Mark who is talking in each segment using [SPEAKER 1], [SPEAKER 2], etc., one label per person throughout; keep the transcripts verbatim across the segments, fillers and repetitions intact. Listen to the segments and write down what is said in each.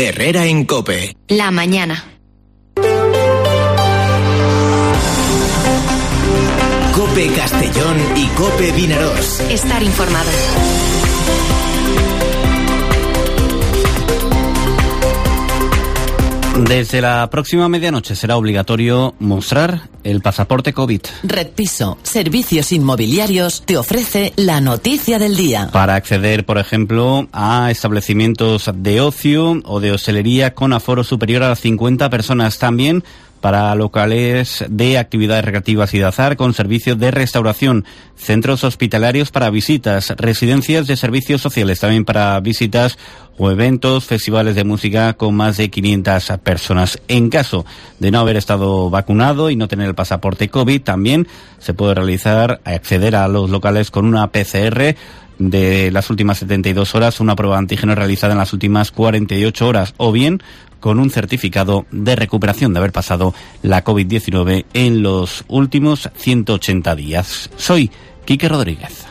[SPEAKER 1] Herrera en COPE.
[SPEAKER 2] La mañana.
[SPEAKER 1] COPE Castellón y COPE Vinaroz.
[SPEAKER 2] Estar informado.
[SPEAKER 3] Desde la próxima medianoche será obligatorio mostrar el pasaporte COVID.
[SPEAKER 4] Red Piso, Servicios Inmobiliarios, te ofrece la noticia del día.
[SPEAKER 3] Para acceder, por ejemplo, a establecimientos de ocio o de hostelería con aforo superior a las cincuenta personas. También para locales de actividades recreativas y de azar con servicios de restauración, centros hospitalarios para visitas, residencias de servicios sociales también para visitas o eventos, festivales de música con más de quinientas personas. En caso de no haber estado vacunado y no tener el pasaporte COVID, también se puede realizar, acceder a los locales con una P C R de las últimas setenta y dos horas, una prueba de antígeno realizada en las últimas cuarenta y ocho horas, o bien con un certificado de recuperación de haber pasado la COVID diecinueve en los últimos ciento ochenta días. Soy Quique Rodríguez.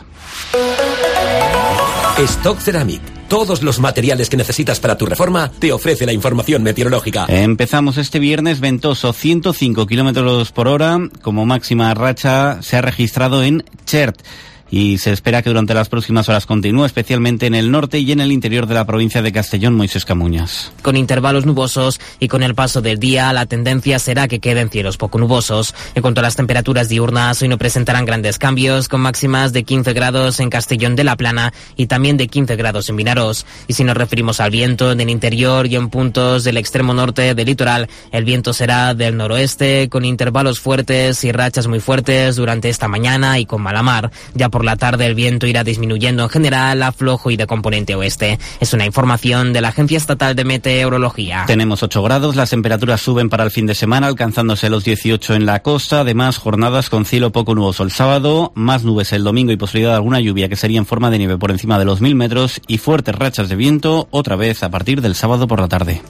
[SPEAKER 5] Stock Ceramic. Todos los materiales que necesitas para tu reforma te ofrece la información meteorológica.
[SPEAKER 3] Empezamos este viernes ventoso, ciento cinco kilómetros por hora. Como máxima racha se ha registrado en Chert. Y se espera que durante las próximas horas continúe, especialmente en el norte y en el interior de la provincia de Castellón. Moisés Camuñas.
[SPEAKER 6] Con intervalos nubosos y con el paso del día, la tendencia será que queden cielos poco nubosos. En cuanto a las temperaturas diurnas, hoy no presentarán grandes cambios, con máximas de quince grados en Castellón de la Plana y también de quince grados en Vinaroz. Y si nos referimos al viento, en el interior y en puntos del extremo norte del litoral, el viento será del noroeste, con intervalos fuertes y rachas muy fuertes durante esta mañana y con mala mar. Ya por la tarde el viento irá disminuyendo en general a flojo y de componente oeste. Es una información de la Agencia Estatal de Meteorología.
[SPEAKER 3] Tenemos ocho grados, las temperaturas suben para el fin de semana, alcanzándose los dieciocho en la costa. Además, jornadas con cielo poco nuboso el sábado, más nubes el domingo y posibilidad de alguna lluvia que sería en forma de nieve por encima de los mil metros y fuertes rachas de viento otra vez a partir del sábado por la tarde.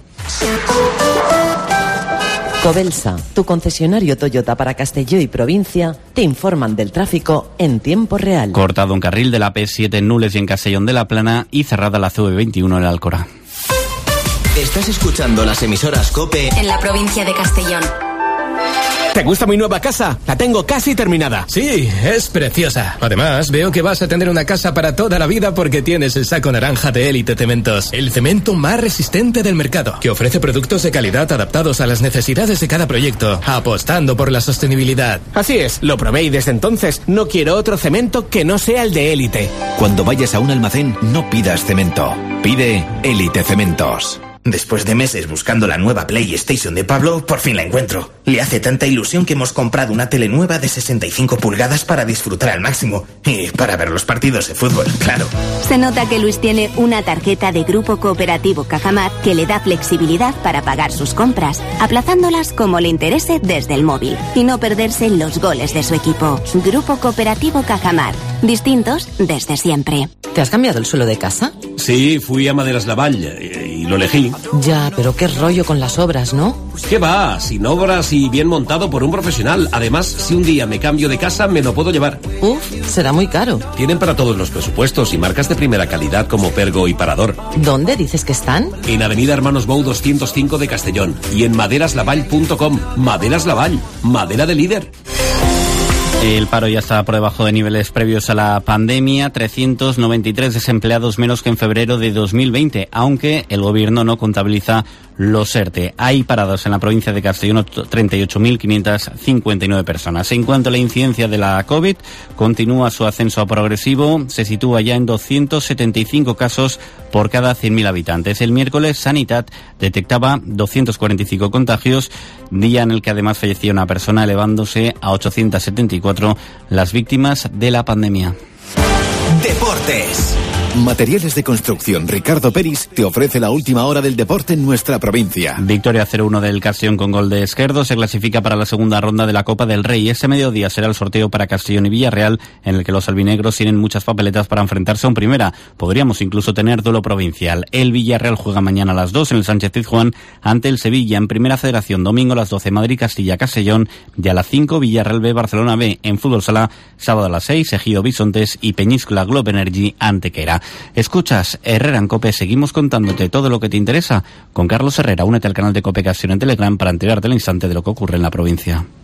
[SPEAKER 4] Cobelsa, tu concesionario Toyota para Castelló y provincia, te informan del tráfico en tiempo real.
[SPEAKER 3] Cortado un carril de la P siete en Nules y en Castellón de la Plana y cerrada la C V veintiuno en Alcora.
[SPEAKER 1] Estás escuchando las emisoras COPE
[SPEAKER 2] en la provincia de Castellón.
[SPEAKER 7] ¿Te gusta mi nueva casa? La tengo casi terminada.
[SPEAKER 8] Sí, es preciosa. Además, veo que vas a tener una casa para toda la vida porque tienes el saco naranja de Élite Cementos, el cemento más resistente del mercado, que ofrece productos de calidad adaptados a las necesidades de cada proyecto, apostando por la sostenibilidad.
[SPEAKER 7] Así es, lo probé y desde entonces no quiero otro cemento que no sea el de Élite.
[SPEAKER 9] Cuando vayas a un almacén, no pidas cemento. Pide Élite Cementos.
[SPEAKER 10] Después de meses buscando la nueva PlayStation de Pablo, por fin la encuentro. Le hace tanta ilusión que hemos comprado una tele nueva de sesenta y cinco pulgadas para disfrutar al máximo. Y para ver los partidos de fútbol, claro.
[SPEAKER 11] Se nota que Luis tiene una tarjeta de Grupo Cooperativo Cajamar que le da flexibilidad para pagar sus compras, aplazándolas como le interese desde el móvil y no perderse los goles de su equipo. Grupo Cooperativo Cajamar. Distintos desde siempre.
[SPEAKER 4] ¿Te has cambiado el suelo de casa?
[SPEAKER 12] Sí, fui a Maderas Lavall y, y lo elegí.
[SPEAKER 4] Ya, pero qué rollo con las obras, ¿no?
[SPEAKER 12] ¿Qué va? Sin obras y bien montado por un profesional. Además, si un día me cambio de casa, me lo puedo llevar.
[SPEAKER 4] Uf, será muy caro.
[SPEAKER 12] Tienen para todos los presupuestos y marcas de primera calidad como Pergo y Parador.
[SPEAKER 4] ¿Dónde dices que están?
[SPEAKER 12] En Avenida Hermanos Bou doscientos cinco de Castellón y en maderas lavall punto com. Maderas Lavall, madera de líder.
[SPEAKER 3] El paro ya está por debajo de niveles previos a la pandemia, trescientos noventa y tres desempleados menos que en febrero de dos mil veinte, aunque el gobierno no contabiliza los ERTE. Hay parados en la provincia de Castellón treinta y ocho mil quinientas cincuenta y nueve personas. En cuanto a la incidencia de la COVID, continúa su ascenso progresivo, se sitúa ya en doscientos setenta y cinco casos por cada cien mil habitantes. El miércoles, Sanitat detectaba doscientos cuarenta y cinco contagios, día en el que además fallecía una persona, elevándose a ochocientas setenta y cuatro las víctimas de la pandemia.
[SPEAKER 1] Deportes.
[SPEAKER 9] Materiales de Construcción Ricardo Peris te ofrece la última hora del deporte en nuestra provincia.
[SPEAKER 3] Victoria cero uno del Castellón con gol de Esquerdo, se clasifica para la segunda ronda de la Copa del Rey. Este mediodía será el sorteo para Castellón y Villarreal, en el que los albinegros tienen muchas papeletas para enfrentarse a un primera. Podríamos incluso tener duelo provincial. El Villarreal juega mañana a las dos en el Sánchez Pizjuán ante el Sevilla en Primera Federación. Domingo a las doce Madrid-Castilla-Castellón y a las cinco Villarreal B Barcelona B. En Fútbol Sala, sábado a las seis Ejido Bisontes y Peñíscola Globe Energy Antequera. Escuchas Herrera en COPE, seguimos contándote todo lo que te interesa con Carlos Herrera. Únete al canal de COPE Castellón en Telegram para enterarte al instante de lo que ocurre en la provincia.